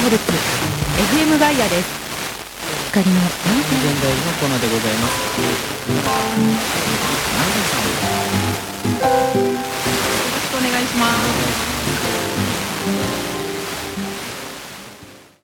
ルツ FM ガイアです。光の現代のコーナーでございます。南さん